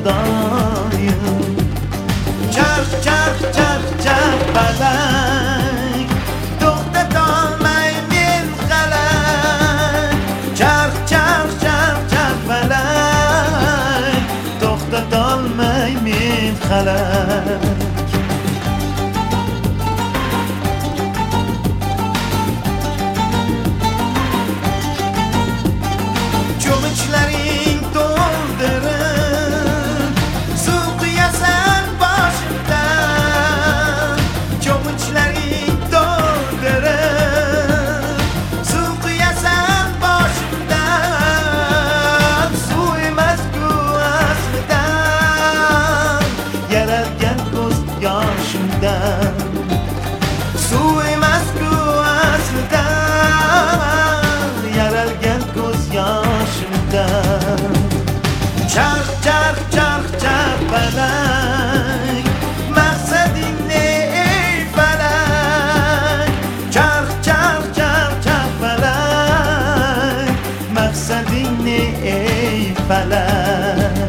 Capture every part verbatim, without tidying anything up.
Xudoyim. Charx charx charx charx falak, to'xtatolmay men qalak. Charx charx charx charx falak, to'xtatolmay men qalak. Cho'michlaring to'ldirib suv quyasan boshimdan. Cho'michlaring to'ldirib suv quyasan boshimdan. Suv emas-ku aslidan yaralgan ko'z yoshimdan. Suv emas-ku aslidan yaralgan ko'z yoshimdan. Charx charx charx charx falak, maqsading ne ey falak. Charx charx charx charx falak, maqsading ne ey falak.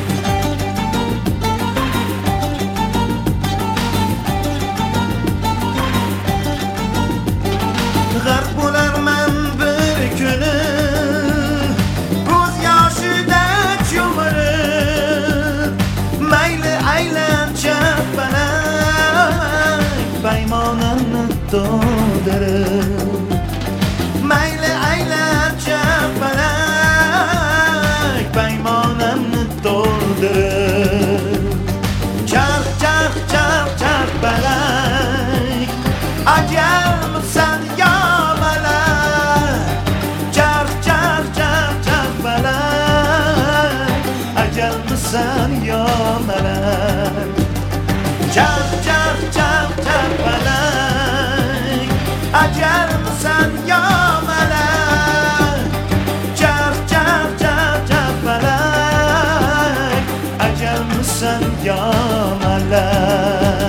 G'arq bo'larman bir kuni ko'z yoshida cho'milib. Mayli aylan chapalak, paymonamni to'ldirib. Mayli aylan chapalak, paymonamni to'ldirib. Charx charx charx charx falak, ajalmisan yo malak. Charx charx charx charx falak, ajalmisan yo malak. Charx charx charx charx falak, ajalmisan yo malak. Charx charx charx charx falak, ajalmisan yo malak.